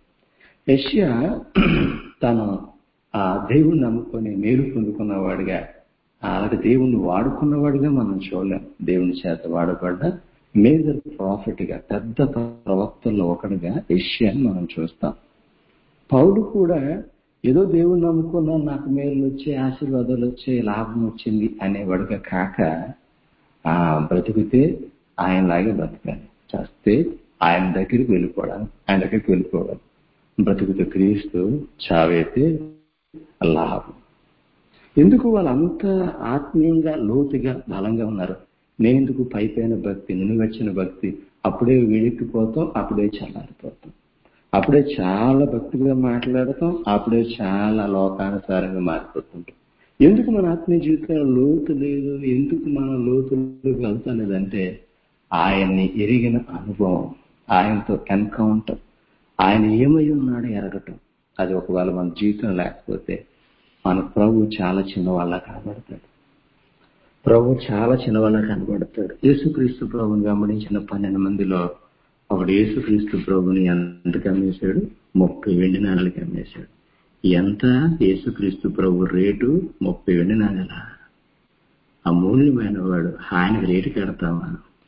యెషయా తను ఆ దేవుణ్ణి నమ్ముకొని మేలు పొందుకున్నవాడిగా అలాంటి దేవుణ్ణి వాడుకున్నవాడిగా మనం చూడలేం. దేవుని చేత వాడబడ్డ మేజర్ ప్రాఫిట్ గా, పెద్ద ప్రవక్తల్లో ఒకటిగా యెషయాని మనం చూస్తాం. పౌలు కూడా ఏదో దేవుణ్ణి నమ్ముకున్నాను, నాకు మేలు వచ్చే, ఆశీర్వాదాలు వచ్చే, లాభం వచ్చింది అనేవాడుగా కాక, ఆ బ్రతికితే ఆయనలాగే బ్రతకాలి, చస్తే ఆయన దగ్గరికి వెళ్ళిపోవడం ఆయన దగ్గరికి వెళ్ళిపోవడం బ్రతుకుతే క్రీస్తు, చావైతే లాభం. ఎందుకు వాళ్ళంతా ఆత్మీయంగా లోతుగా బలంగా ఉన్నారు? నేనెందుకు పై పైన భక్తి, నిలువెచ్చిన భక్తి, అప్పుడే వేడెక్కిపోతాం, అప్పుడే చల్లారిపోతాం, అప్పుడే చాలా భక్తిగా మాట్లాడతాం, అప్పుడే చాలా లోకానుసారంగా మారిపోతుంటాం. ఎందుకు మన ఆత్మీయ జీవితంలో లోతు లేదు? ఎందుకు మనం లోతులోకి వెళ్తాం లేదంటే ఆయన్ని ఎరిగిన అనుభవం, ఆయనతో ఎన్కౌంటర్, ఆయన ఏమై ఉన్నాడో ఎరగటం. అది ఒకవేళ మన జీవితం లేకపోతే మన ప్రభు చాలా చిన్నవాళ్ళ కనబడతాడు. ప్రభు చాలా చిన్నవాళ్ళ కనబడతాడు. యేసుక్రీస్తు ప్రభుని గమనించిన పన్నెండు మందిలో ఒకడు యేసుక్రీస్తు ప్రభుని ఎంతకు అమ్మేశాడు? ముప్పై వెండి నాణాలకి అమ్మేశాడు. ఎంత? యేసుక్రీస్తు ప్రభు రేటు ముప్పై వెండి నాణాల. అమూల్యమైన వాడు, ఆయనకు రేటు కడతామా?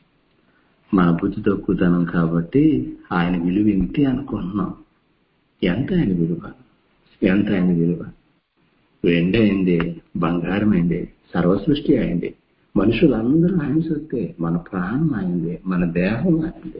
మన బుద్ధి తక్కువతనం కాబట్టి ఆయన విలువ ఇంతే అనుకుంటున్నాం. ఎంత ఆయన విలువ? ఎంత ఆయన విలువ? వెండి అయింది, బంగారం అయింది, సర్వసృష్టి అయింది, మనుషులందరూ ఆయన సొత్తే, మన ప్రాణం అయింది, మన దేహం అయింది.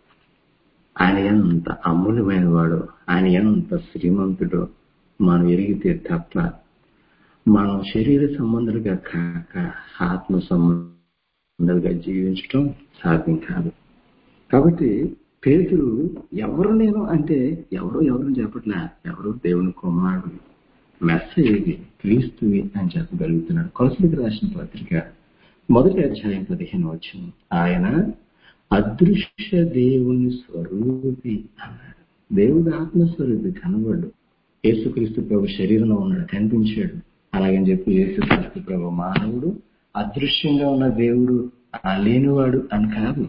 ఆయన ఎంత అమూల్యమైన వాడు, ఆయన ఎంత శ్రీమంతుడో మనం ఎరిగితే తప్ప మనం శరీర సంబంధులుగా కాక ఆత్మ సంబంధులుగా జీవించడం సాధ్యం కాదు. కాబట్టి పేతురు ఎవరు నేను అంటే ఎవరు ఎవరు చెప్పట్లే, ఎవరు దేవుని కుమారుడు, మెస్సయ్యవి, క్రీస్తువి అని చెప్పగలుగుతున్నాడు. కొలసీలకు రాసిన పత్రిక మొదటి అధ్యాయం పదిహేను వచనం, ఆయన అదృశ్య దేవుని స్వరూపి అన్నాడు. దేవుడు ఆత్మస్వరూపి, కనబడు. యేసుక్రీస్తు ప్రభు శరీరంలో ఉన్నాడు, కనిపించాడు. అలాగని చెప్పి యేసుక్రీస్తు ప్రభు మానవుడు, అదృశ్యంగా ఉన్న దేవుడు, ఆ లేనివాడు అని కాదు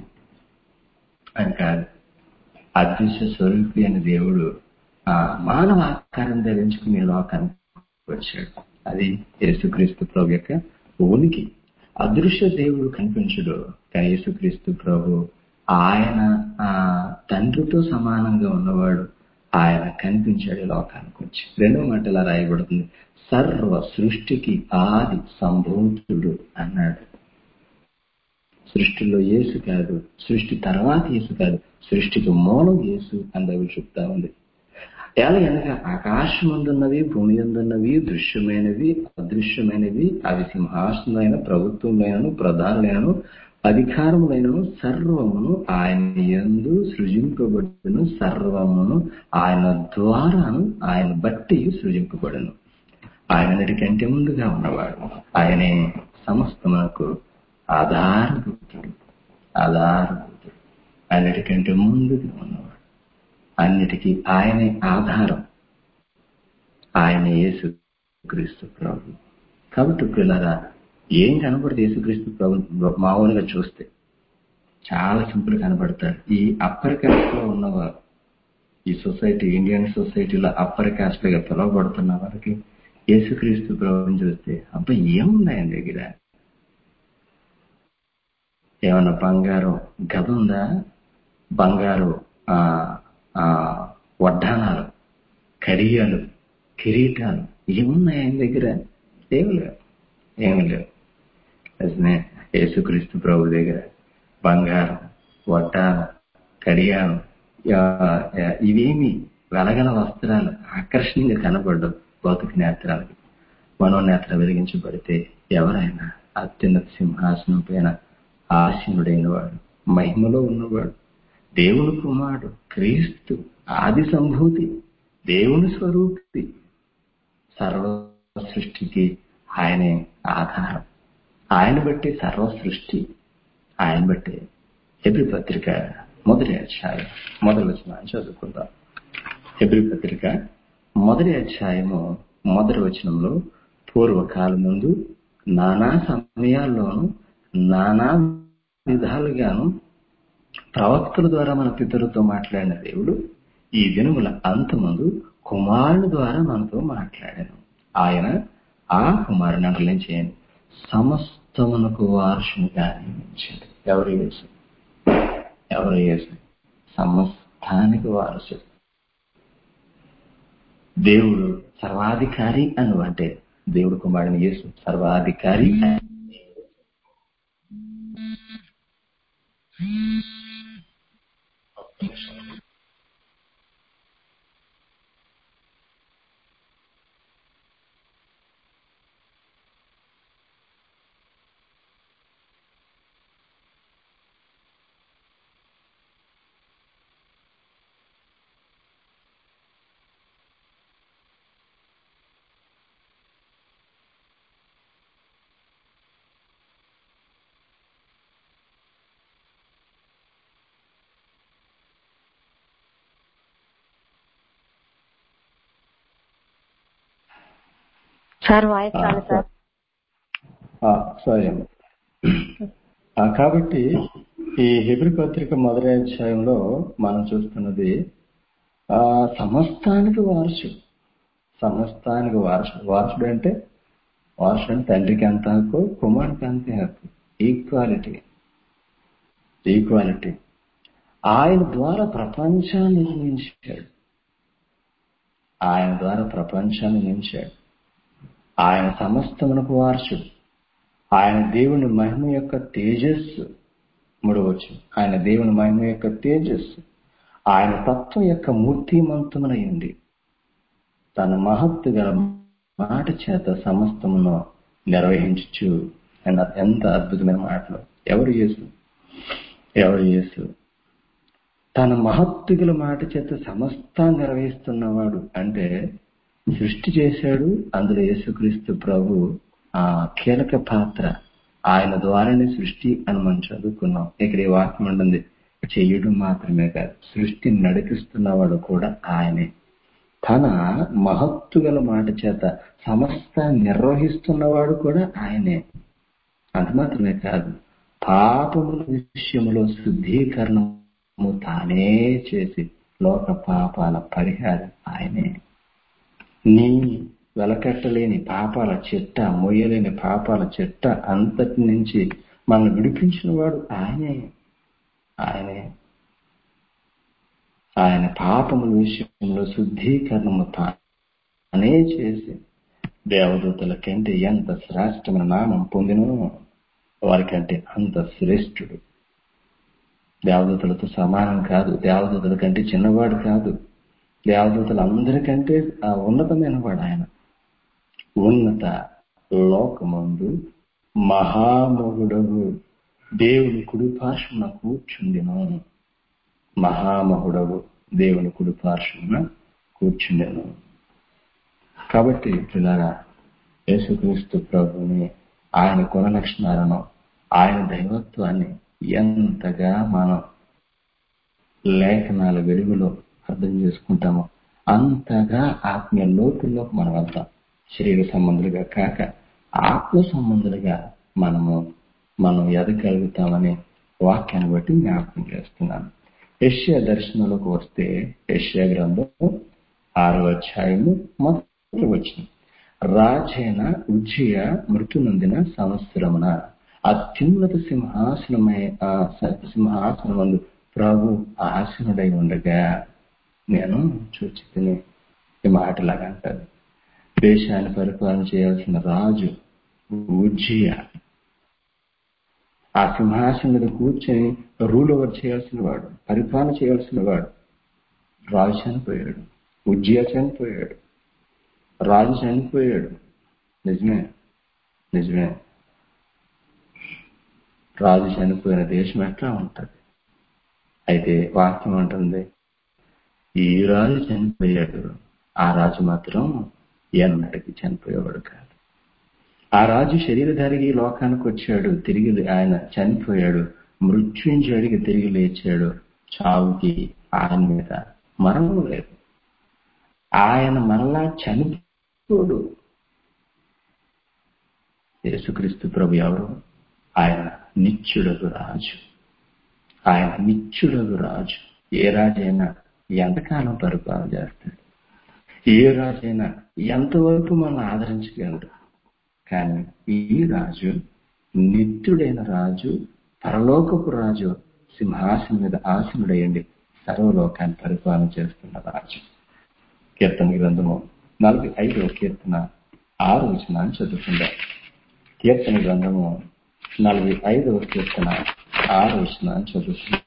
అని కాదు. అదృశ్య స్వరూపి అనే దేవుడు ఆ మానవ ఆకారం ధరించుకునే లోకానికి వచ్చాడు. అది యేసుక్రీస్తు ప్రభు యొక్క ఉనికి. అదృశ్య దేవుడు కనిపించడు, కానీ యేసుక్రీస్తు ప్రభు ఆయన ఆ తండ్రితో సమానంగా ఉన్నవాడు, ఆయన కనిపించాడు లోకానికి వచ్చి. రెండో మాట ఇలా రాయబడుతుంది, సర్వ సృష్టికి ఆది సంభూతుడు అన్నాడు. సృష్టిలో యేసు కాదు, సృష్టి తర్వాత యేసు కాదు, సృష్టికి మూలం యేసు అని బైబిల్ చెప్తా ఉంది. ఎలాగనగా ఆకాశమందున్నవి, భూమి యందున్నవి, దృశ్యమైనవి, అదృశ్యమైనవి, అవి సింహాసనమైన, ప్రభుత్వములైనను, ప్రధానులైనను, అధికారములైనను సర్వమును ఆయన యందు సృజింపబడును, సర్వమును ఆయన ద్వారాను ఆయన బట్టి సృజింపబడును. ఆయనటికంటే ముందుగా ఉన్నవాడు, ఆయనే సమస్తమునకు ఆధారభూతుడు. ఆధారభూతుడు అన్నిటికంటే ముందుగా ఉన్నవాడు, అన్నిటికీ ఆయనే ఆధారం, ఆయన యేసుక్రీస్తు ప్రభు. కాబట్టి పిల్లరా, ఏం కనబడుతుంది యేసుక్రీస్తు ప్రభు మామూలుగా చూస్తే? చాలా సింపుల్ కనబడతాడు. ఈ అప్పర్ కాస్ట్ లో ఉన్నవారు, ఈ సొసైటీ, ఇండియన్ సొసైటీలో అప్పర్ కాస్ట్ గా పిలువబడుతున్న వారికి యేసుక్రీస్తు ప్రభుని చూస్తే అబ్బా ఏముంది ఆయన దగ్గర? ఏమన్నా బంగారం గద ఉందా? బంగారు ఆ ఆ వడ్డానాలు, కడియాలు, కిరీటాలు ఏమున్నాయి ఆయన దగ్గర? ఏమి లేవు, ఏమి లేవు. నిజమే, యేసుక్రీస్తు ప్రభు దగ్గర బంగారం, వడ్డానం, కడియాలు ఇవేమి వెలగల వస్త్రాలు ఆకర్షణీయంగా కనబడ్డం భౌతిక నేత్రాలకి. మనోనేత్ర వెలిగించబడితే ఎవరైనా అత్యున్నత సింహాసనం పైన ఆసీనుడైన వాడు, మహిమలో ఉన్నవాడు, దేవుని కుమారుడు, క్రీస్తు, ఆది సంభూతి, దేవుని స్వరూపి, సర్వ సృష్టికి ఆయనే ఆధారం. ఆయన బట్టి సర్వ సృష్టి, ఆయన బట్టి. హెబ్రీ పత్రిక మొదటి అధ్యాయం మొదటి వచనం చదువుకుందాం. హెబ్రీ పత్రిక మొదటి అధ్యాయము మొదటి వచనంలో, పూర్వకాలం ముందు నానా సమయాల్లోనూ నానా విధాలుగాను ప్రవక్తల ద్వారా మన పితరులతో మాట్లాడిన దేవుడు ఈ దినముల అంతమందు కుమారుని ద్వారా మనతో మాట్లాడాను. ఆయన ఆ కుమారుని అంటలేం చేయండి, సమస్తమునకు వారసునిగా నియమించాడు. ఎవరు యేసు? ఎవరు యేసు? సమస్తానికి వారసుడు. దేవుడు సర్వాధికారి అని అంటే దేవుడు కుమారుని యేసు సర్వాధికారి. సార్ వాయిస్ రాలేదు సార్. సరే కాబట్టి ఈ హెబ్రీ పత్రిక మొదటి అధ్యాయంలో మనం చూస్తున్నది ఆ సమస్తానికి వారసుడు. సమస్తానికి వారసుడు. వారసుడు అంటే వారసుడు అంటే తండ్రికి ఎంత హక్కు, కుమారుడికి అంతే హక్కు. ఈక్వాలిటీ ఈక్వాలిటీ ఆయన ద్వారా ప్రపంచాన్ని నిర్మించాడు. ఆయన ద్వారా ప్రపంచాన్ని నిర్మించాడు. ఆయన సమస్తమునకు వారసుడు. ఆయన దేవుని మహిమ యొక్క తేజస్సు. మూడవచ్చు ఆయన దేవుని మహిమ యొక్క తేజస్సు ఆయన తత్వం యొక్క మూర్తిమంతమునైంది. తన మహత్తు గల మాట చేత సమస్తమును నిర్వహించు అన్న ఎంత అద్భుతమైన మాటలు. ఎవరు యేసు? ఎవరు యేసు? తన మహత్తు గల మాట చేత సమస్తాన్ని నిర్వహిస్తున్నవాడు అంటే సృష్టి చేశాడు. అందులో యేసుక్రీస్తు ప్రభు ఆ కీలక పాత్ర. ఆయన ద్వారానే సృష్టి అని మనం చదువుకున్నాం. ఇక్కడ ఈ వాక్యం ఉంటుంది, చెయ్యడం మాత్రమే కాదు సృష్టిని నడిపిస్తున్నవాడు కూడా ఆయనే. తన మహత్తు గల మాట చేత సమస్తాన్ని నిర్వహిస్తున్నవాడు కూడా ఆయనే. అంత మాత్రమే కాదు పాపముల విషయంలో శుద్ధీకరణము తానే చేసి లోక పాపాల పరిహారం ఆయనే. నీ వెలకట్టలేని పాపాల చెట్ట, మొయ్యలేని పాపాల చెట్ట అంతటి నుంచి మనం విడిపించిన వాడు ఆయనే. ఆయనే ఆయన పాపముల విషయంలో శుద్ధీకరణము తానే చేసి దేవదూతల కంటే ఎంత శ్రేష్టమైన నామం పొందినో వారికంటే అంత శ్రేష్ఠుడు. దేవదూతలతో సమానం కాదు, దేవదూతల కంటే చిన్నవాడు కాదు, దేవదూతలందరికంటే ఉన్నతమైన వాడు ఆయన. ఉన్నత లోకమందు మహామహుడవు దేవుని కుడి పార్శ్వమున కూర్చుండెను. మహామహుడవు దేవుని కుడి పార్శ్వమున కూర్చుండెను. కాబట్టి పిల్లరా, యేసుక్రీస్తు ప్రభుని ఆయన గుణ లక్షణాలను ఆయన దైవత్వాన్ని ఎంతగా మనం లేఖనాల వెలుగులో అర్థం చేసుకుంటామో అంతగా ఆత్మీయ లోతుల్లోకి మనం వెళ్తాం. శరీర సంబంధులుగా కాక ఆత్మ సంబంధులుగా మనము మనం ఎదగలుగుతామని వాక్యాన్ని బట్టి జ్ఞాపకం చేస్తున్నాను. యెషయా దర్శనంలోకి వస్తే యెషయా గ్రంథం ఆరో అధ్యాయము మొదటి వచనం, రాజైన ఉజ్జియా మృతి నొందిన సంవత్సరమున అత్యున్నత సింహాసనమై సింహాసనమందు ప్రభు ఆసీనుడై ఉండగా నేను చూచి తిని. ఈ మాటలాగా అంటారు, దేశాన్ని పరిపాలన చేయాల్సిన రాజు ఉజ్జియా ఆ సింహాసనం మీద కూర్చొని రూల్ ఓవర్ చేయాల్సిన వాడు, పరిపాలన చేయాల్సిన వాడు. రాజు చనిపోయాడు, ఉజ్జియా చనిపోయాడు, రాజు చనిపోయాడు. నిజమే నిజమే రాజు చనిపోయిన దేశం ఎట్లా ఉంటుంది? అయితే వాక్యం ఉంటుంది, ఈ రాజు చనిపోయాడు, ఆ రాజు మాత్రం ఎన్నటికి చనిపోయేవాడు కాదు. ఆ రాజు శరీరధారికి లోకానికి వచ్చాడు, తిరిగి ఆయన చనిపోయాడు, మృత్యుంజడికి తిరిగి లేచాడు. చావుకి ఆయన మీద మరణం లేదు. ఆయన మరలా చనిపోడు. యేసుక్రీస్తు ప్రభు ఎవరు? ఆయన నిత్యుడగు రాజు. ఆయన నిత్యుడగు రాజు. ఏ రాజైనా ఎంతకాలం పరిపాలన చేస్తాడు? ఏ రాజైనా ఎంతవరకు మనం ఆదరించగలడు? కానీ ఈ రాజు నిత్యుడైన రాజు, పరలోకపు రాజు, సింహాసనం మీద ఆసనుడయ్యండి సర్వలోకాన్ని పరిపాలన చేస్తున్న రాజు. కీర్తన గ్రంథము నలభై ఐదవ కీర్తన ఆరు వచనాన్ని చదువుకుందాం. కీర్తన గ్రంథము నలభై ఐదవ కీర్తన ఆరు వచనాన్ని చదువుకుందాం.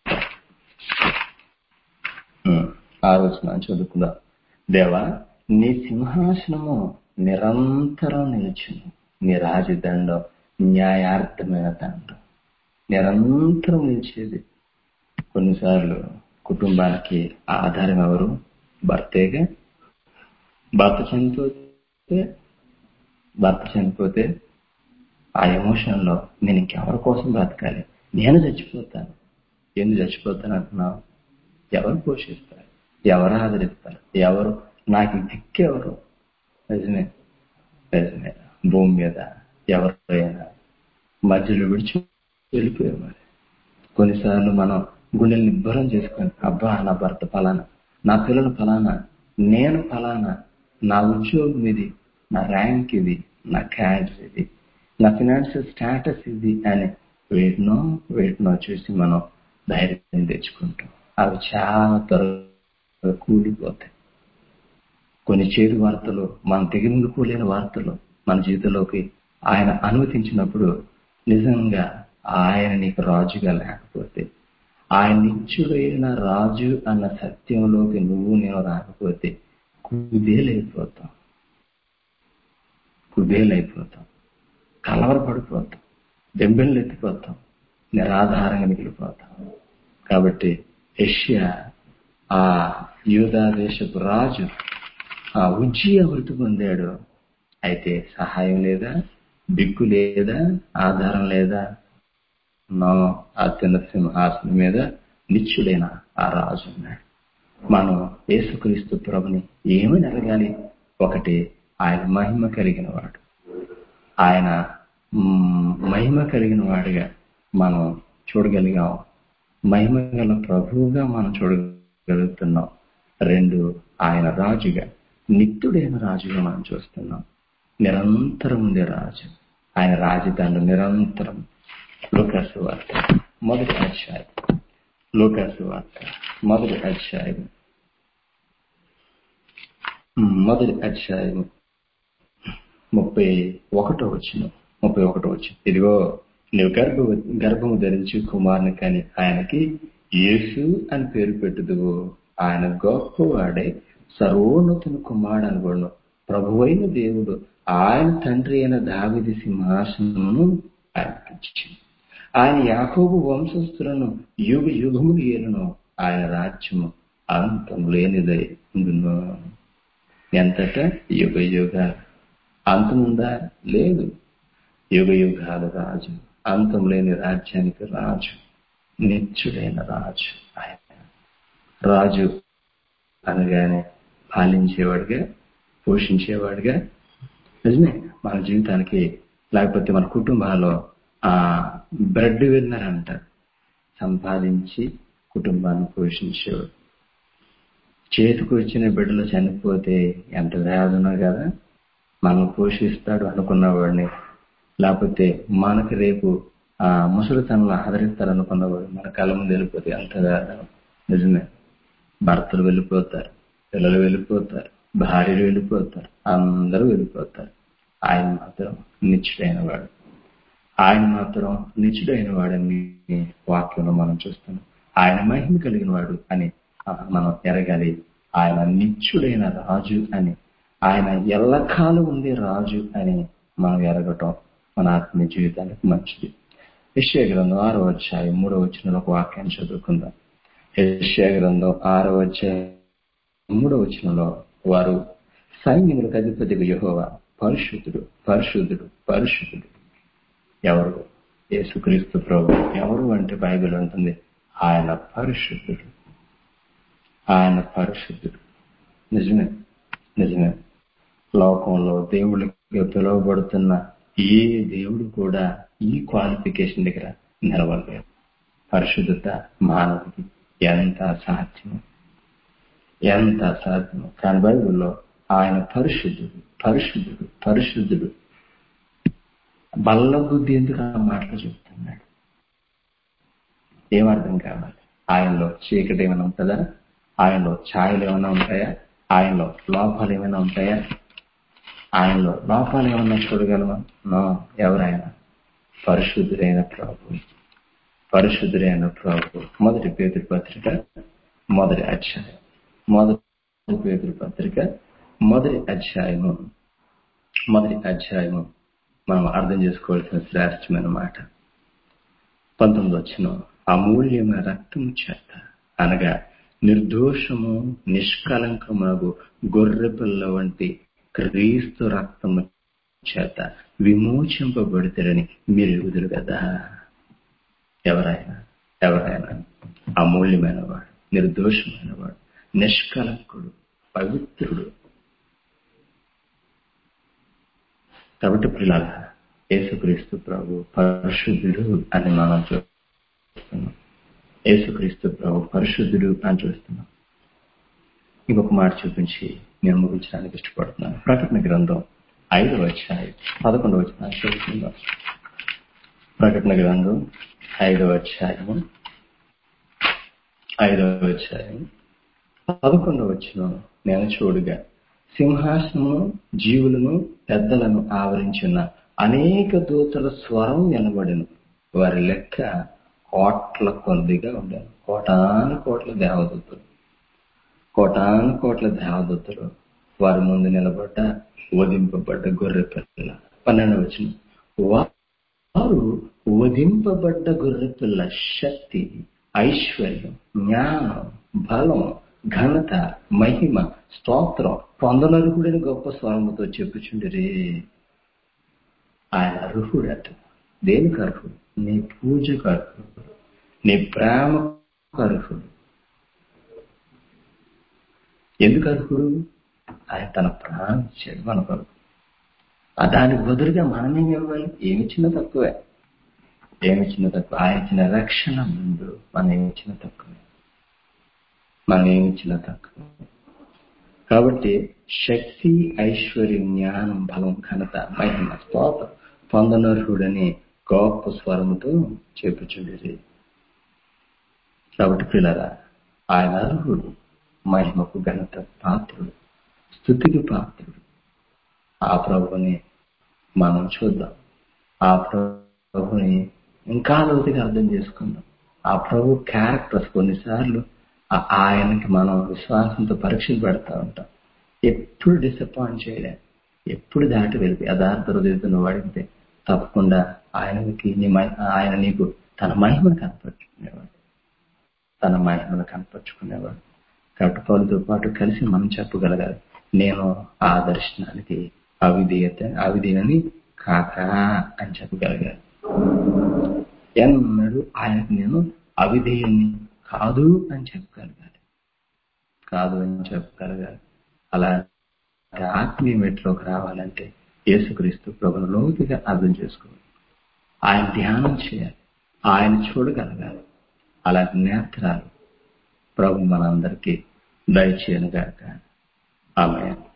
ఆరు వచనాన్ని చదువుకుందాం. దేవా, నీ సింహాసనము నిరంతరం నిలిచును, నీ రాజదండం న్యాయార్థమైన దండం. నిరంతరం నిలిచేది. కొన్నిసార్లు కుటుంబానికి ఆధారం ఎవరు? భర్తేగా. భర్త చనిపోతే భర్త చనిపోతే ఆ ఎమోషన్ లో నేను ఇంకెవరి కోసం బ్రతకాలి, నేను చచ్చిపోతాను. ఎందుకు చచ్చిపోతాను అంటున్నావు? ఎవరు పోషిస్తారు, ఎవరు ఆదరిస్తారు, ఎవరు నాకు దిక్కెవరు? నిజమే నిజమే భూమి మీద ఎవరైనా మధ్యలో విడిచి వెళ్ళిపోయేవారు. కొన్నిసార్లు మనం గుండెలు నిబ్బరం చేసుకొని, అబ్బా నా భర్త ఫలానా, నా పిల్లలు ఫలానా, నేను ఫలానా, నా ఉద్యోగం ఇది, నా ర్యాంక్ ఇది, నా క్యాడర్ ఇది, నా ఫినాన్షియల్ స్టేటస్ ఇది అని వేటినో వేటినో చూసి మనం ధైర్యం తెచ్చుకుంటాం. అవి చాలా త్వరగా కూలిపోతాయి. కొన్ని చేదు వార్తలు, మనం తెగిందుకోలేని వార్తలు మన జీవితంలోకి ఆయన అనుమతించినప్పుడు, నిజంగా ఆయన నీకు రాజుగా లేకపోతే, ఆయన నిత్యుడైన రాజు అన్న సత్యంలోకి నువ్వు నేను రాకపోతే కుదేలైపోతాం కుదేలైపోతాం కలవరపడిపోతాం, దెబ్బలు ఎత్తిపోతాం, నిరాధారంగా మిగిలిపోతాం. కాబట్టి యెషయా ఆ యూదా దేశపు రాజు ఆ ఉజ్జియా మృతి పొందాడు. అయితే సహాయం లేదా, దిక్కు లేదా, ఆధారం లేదా? నో, అత్యున్నత సింహాసనం మీద నిత్యుడైన ఆ రాజు ఉన్నాడు. మనం యేసుక్రీస్తు ప్రభుని ఏమని అడగాలి? ఒకటి, ఆయన మహిమ కలిగిన వాడు. ఆయన మహిమ కలిగిన వాడిగా మనం చూడగలిగాం. మహిమ గల ప్రభువుగా మనం చూడగలుగుతున్నాం. రెండు, ఆయన రాజుగా, నిత్యుడైన రాజుగా మనం చూస్తున్నాం. నిరంతరం ఉండే రాజు. ఆయన రాజధాని నిరంతరం. లూకాసు వార్త మొదటి అధ్యాయం లూకాసు వార్త మొదటి అధ్యాయం మొదటి అధ్యాయం ముప్పై ఒకటో వచ్చిన ముప్పై ఒకటో వచ్చిన ఇదిగో నీవు గర్భ గర్భము ధరించి కుమారుని కని ఆయనకి యేసు అని పేరు పెట్టుదువు. ఆయన గొప్పవాడే, సర్వోన్నతుని కుమారుడు అనబడును. ప్రభువైన దేవుడు ఆయన తండ్రి అయిన దావీదు సింహాసనమును ఆయనకిచ్చింది. ఆయన యాకోబు వంశస్థులను యుగ యుగములు ఏలును. ఆయన రాజ్యము అంతం లేనిదై ఉండును. ఎంతట యుగ యుగాలు. అంతముందా? లేదు. యుగ యుగాల రాజు, అంతం లేని రాజ్యానికి రాజు, నిత్యుడైన రాజు. ఆయన రాజు అనగానే పాలించేవాడిగా, పోషించేవాడిగా. నిజమే, మన జీవితానికి లేకపోతే మన కుటుంబాల్లో ఆ బ్రెడ్ విన్నర్ అంటారు. సంపాదించి కుటుంబాన్ని పోషించేవాడు. చేతికి వచ్చిన బిడ్డలు చనిపోతే ఎంత వేదన కదా. మనం పోషిస్తాడు అనుకున్నవాడిని, లేకపోతే మనకు రేపు ఆ ముసలితనంలో ఆదరిస్తాడు అనుకున్నవాడు మన కళ్ళ ముందు వెళ్ళిపోతే ఎంత వేదన. నిజమే, భర్తలు వెళ్ళిపోతారు, పిల్లలు వెళ్ళిపోతారు, భార్యలు వెళ్ళిపోతారు, అందరూ వెళ్ళిపోతారు. ఆయన మాత్రం నిత్యుడైన వాడు. ఆయన మాత్రం నిత్యుడైన వాడని వాక్యంలో మనం చూస్తున్నాం. ఆయన మహిమ కలిగిన వాడు అని మనం ఎరగాలి. ఆయన నిత్యుడైన రాజు అని, ఆయన ఎల్లకాలం ఉండే రాజు అని మనం ఎరగటం మన ఆత్మీయ జీవితానికి మంచిది. యెషయా గ్రంథం ఆరో అధ్యాయం మూడో వచనంలో ఒక వాక్యాన్ని చదువుకుందాం. యెషయా గ్రంథం ఆరో అధ్యాయం మూడో వచనంలో, వారు సైన్యములకు అధిపతిగా యెహోవా పరిశుద్ధుడు పరిశుద్ధుడు పరిశుద్ధుడు. ఎవరు? యేసుక్రీస్తు ప్రభు. ఎవరు అంటే బైబిల్ ఉంటుంది ఆయన పరిశుద్ధుడు, ఆయన పరిశుద్ధుడు. నిజమే నిజమే లోకంలో దేవుడికి పిలువబడుతున్న ఏ దేవుడు కూడా ఈ క్వాలిఫికేషన్ దగ్గర నిలవలేదు. పరిశుద్ధత మానవుడికి ఎంత అసాధ్యము, ఎంత అసాధ్యము. కానీ బైబిల్లో ఆయన పరిశుద్ధుడు పరిశుద్ధుడు పరిశుద్ధుడు. బల్ల బుద్ధి ఎందుకు ఆ మాటలు చెప్తున్నాడు? ఏమర్థం కావాలి? ఆయనలో చీకటి ఏమైనా ఉంటుందా? ఆయనలో ఛాయలు ఏమైనా ఉంటాయా? ఆయనలో లోపాలు ఏమైనా ఉంటాయా? ఆయనలో లోపాలు ఏమన్నా చూడగలమా? నో. ఎవరైనా పరిశుద్ధుడైన ప్రభు, పరిశుద్ధుడైన ప్రభు. మొదటి పేతురు పత్రిక మొదటి అధ్యాయం, మొదటి పేతురు పత్రిక మొదటి అధ్యాయము మొదటి అధ్యాయము మనం అర్థం చేసుకోవాల్సిన శ్రేష్టమైన మాట. పంతొమ్మిది వచ్చిన అమూల్యమైన రక్తము చేత, అనగా నిర్దోషము నిష్కలంకమునగు గొర్రె పిల్ల వంటి క్రీస్తు రక్తము చేత విమోచింపబడితేరని మీరు ఎరుగుదురు కదా. ఎవరైనా ఎవరైనా అమూల్యమైన వాడు, నిర్దోషమైన వాడు, నిష్కలంకుడు, పవిత్రుడు. కాబట్టి పిల్లల యేసుక్రీస్తు ప్రభు పరిశుద్ధుడు అని మనం చూస్తున్నాం. యేసుక్రీస్తు ప్రభు పరిశుద్ధుడు అని చూస్తున్నాం. ఇంకొక మాట చూపించి నేను ముగించడానికి ఇష్టపడుతున్నాను. ప్రకటన గ్రంథం ఐదవ అధ్యాయం పదకొండవ వచనాన్ని చదువుకుందాం. ప్రకటన గ్రంథం ఐదవ అధ్యాయము ఐదవ అధ్యాయం పదకొండవ వచనం, నేను చూడగా సింహాసనము జీవులను పెద్దలను ఆవరించిన అనేక దూతల స్వరం వినబడెను. వారి లెక్క కోట్ల కొద్దిగా ఉండేది. కోటాను కోట్ల దేవదూతలు, కోటాను కోట్ల దేవదూతలు వారి ముందు నిలబడ్డ వధింపబడ్డ గొర్రె పిల్ల. పన్నెండు వచ్చిన వారు వధింపబడ్డ గొర్రె పిల్ల శక్తి, ఐశ్వర్యం, జ్ఞానం, బలం, ఘనత, మహిమ, స్తోత్రం పొందనరుకుడని గొప్ప స్వరముతో చెప్పుచుండిరే. ఆయన అర్హుడట. దేనికి అర్హుడు? నీ పూజకు అర్హుడు, నీ ప్రేమకు అర్హుడు. ఎందుకు అర్హుడు? ఆయన తన ప్రాణం ఇచ్చాడు మన కొరకు. దానికి బదులుగా మనమేం ఇవ్వాలి? ఏమిచ్చినా తక్కువే, ఏమిచ్చినా తక్కువ. ఆయన ఇచ్చిన రక్షణ ముందు మనం ఏమిచ్చిన తక్కువే, మనం ఏమిచ్చినా తక్కువ. కాబట్టి శక్తి, ఐశ్వర్యం, జ్ఞానం, బలం, ఘనత, మహిమ, స్తోత్రం పొందనర్హుడని గొప్ప స్వరముతో చెప్పుచుండేది. కాబట్టి పిల్లరా, ఆయన అర్హుడు, మహిమకు ఘనత పాత్రుడు, స్తుతికి పాత్రుడు. ఆ ప్రభుని మనం చూద్దాం. ఆ ప్రభుని ఇంకా లోతుగా అర్థం చేసుకుందాం. ఆ ప్రభు క్యారెక్టర్స్ కొన్నిసార్లు ఆయనకి మనం విశ్వాసంతో పరీక్షలు పెడతా ఉంటాం. ఎప్పుడు డిసప్పాయింట్ చేయలే, ఎప్పుడు దాటి వెళ్ళి యథార్థ హృదయంతో నువ్వు అడిగితే తప్పకుండా ఆయనకి నీ ఆయన నీకు తన మహిమను కనపరుచుకునేవాడు, తన మహిమను కనపరుచుకునేవాడు. కాబట్టి పౌలుతో పాటు కలిసి మనం చెప్పగలగాలి, నేను ఆ దర్శనానికి అవిధేయత అవిధేయని కాక అని చెప్పగలగాలి. ఎన్నడూ ఆయనకు నేను అవిధేయుని కాదు అని చెప్పగలగాలి, కాదు అని చెప్పగలగాలి. అలా ఆత్మీయ మెట్లోకి రావాలంటే యేసుక్రీస్తు ప్రభువును లోతుగా అర్థం చేసుకోవాలి, ఆయన ధ్యానం చేయాలి, ఆయన చూడగలగాలి. అలాంటి నేత్రాలు ప్రభు మనందరికీ దయచేయనుగాక. ఆమేన్.